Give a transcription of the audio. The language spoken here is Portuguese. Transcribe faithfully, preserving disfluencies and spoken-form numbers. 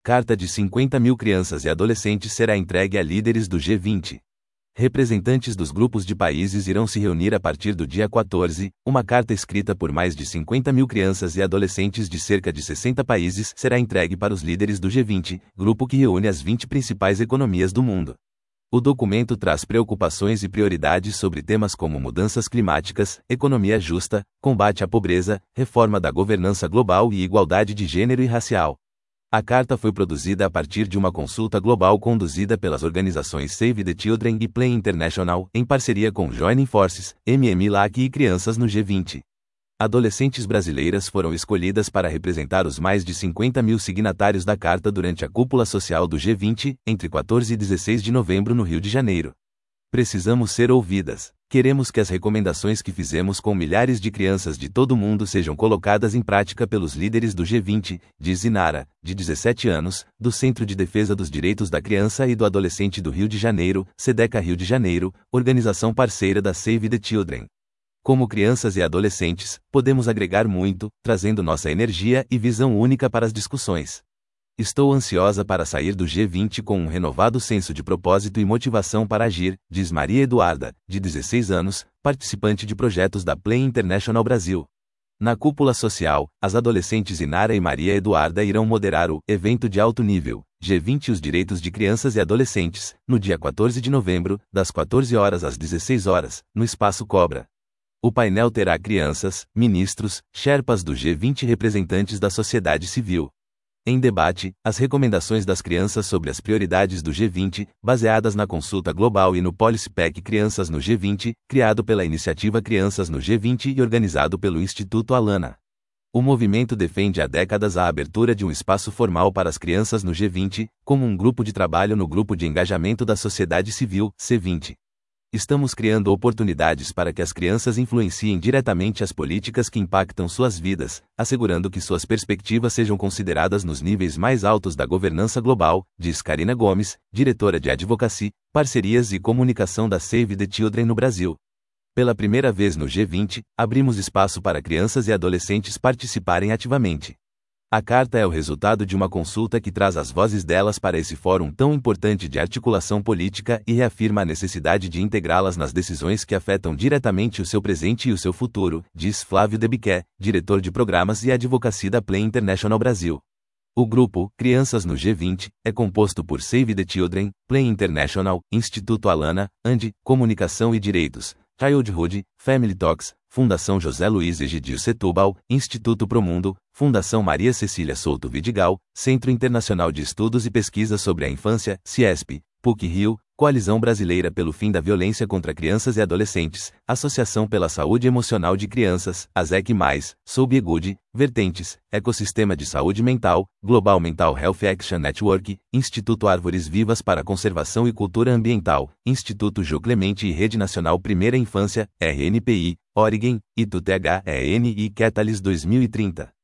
Carta de cinquenta mil crianças e adolescentes será entregue a líderes do G vinte. Representantes dos grupos de países irão se reunir a partir do dia quatorze. Uma carta escrita por mais de cinquenta mil crianças e adolescentes de cerca de sessenta países será entregue para os líderes do G vinte, grupo que reúne as vinte principais economias do mundo. O documento traz preocupações e prioridades sobre temas como mudanças climáticas, economia justa, combate à pobreza, reforma da governança global e igualdade de gênero e racial. A carta foi produzida a partir de uma consulta global conduzida pelas organizações Save the Children e Plan International, em parceria com Joining Forces, M M L A C e Crianças no G vinte. Adolescentes brasileiras foram escolhidas para representar os mais de cinquenta mil signatários da carta durante a cúpula social do G vinte, entre quatorze e dezesseis de novembro no Rio de Janeiro. Precisamos ser ouvidas. Queremos que as recomendações que fizemos com milhares de crianças de todo o mundo sejam colocadas em prática pelos líderes do G vinte, diz Inara, de dezessete anos, do Centro de Defesa dos Direitos da Criança e do Adolescente do Rio de Janeiro, SEDECA Rio de Janeiro, organização parceira da Save the Children. Como crianças e adolescentes, podemos agregar muito, trazendo nossa energia e visão única para as discussões. Estou ansiosa para sair do G vinte com um renovado senso de propósito e motivação para agir, diz Maria Eduarda, de dezesseis anos, participante de projetos da Plan International Brasil. Na cúpula social, as adolescentes Inara e Maria Eduarda irão moderar o evento de alto nível, G vinte e os Direitos de Crianças e Adolescentes, no dia quatorze de novembro, das quatorze horas às dezesseis horas, no Espaço Cobra. O painel terá crianças, ministros, sherpas do G vinte e representantes da sociedade civil. Em debate, as recomendações das crianças sobre as prioridades do G vinte, baseadas na consulta global e no Policy Pack Crianças no G vinte, criado pela iniciativa Crianças no G vinte e organizado pelo Instituto Alana. O movimento defende há décadas a abertura de um espaço formal para as crianças no G vinte, como um grupo de trabalho no Grupo de Engajamento da Sociedade Civil, C vinte. Estamos criando oportunidades para que as crianças influenciem diretamente as políticas que impactam suas vidas, assegurando que suas perspectivas sejam consideradas nos níveis mais altos da governança global, diz Karina Gomes, diretora de Advocacy, Parcerias e Comunicação da Save the Children no Brasil. Pela primeira vez no G vinte, abrimos espaço para crianças e adolescentes participarem ativamente. A carta é o resultado de uma consulta que traz as vozes delas para esse fórum tão importante de articulação política e reafirma a necessidade de integrá-las nas decisões que afetam diretamente o seu presente e o seu futuro, diz Flávio Debiquet, diretor de programas e advocacia da Plan International Brasil. O grupo, Crianças no G vinte, é composto por Save the Children, Plan International, Instituto Alana, A N D, Comunicação e Direitos, Childhood, Family Talks, Fundação José Luiz Egidio Setúbal, Instituto Promundo, Fundação Maria Cecília Souto Vidigal, Centro Internacional de Estudos e Pesquisa sobre a Infância, CIESP, P U C Rio, Coalizão Brasileira pelo Fim da Violência contra Crianças e Adolescentes, Associação pela Saúde Emocional de Crianças, A S E C mais, Soubiegood, Vertentes, Ecossistema de Saúde Mental, Global Mental Health Action Network, Instituto Árvores Vivas para Conservação e Cultura Ambiental, Instituto Jô Clemente e Rede Nacional Primeira Infância, R N P I, Oregon, I T U T H E N e Catalyst dois mil e trinta.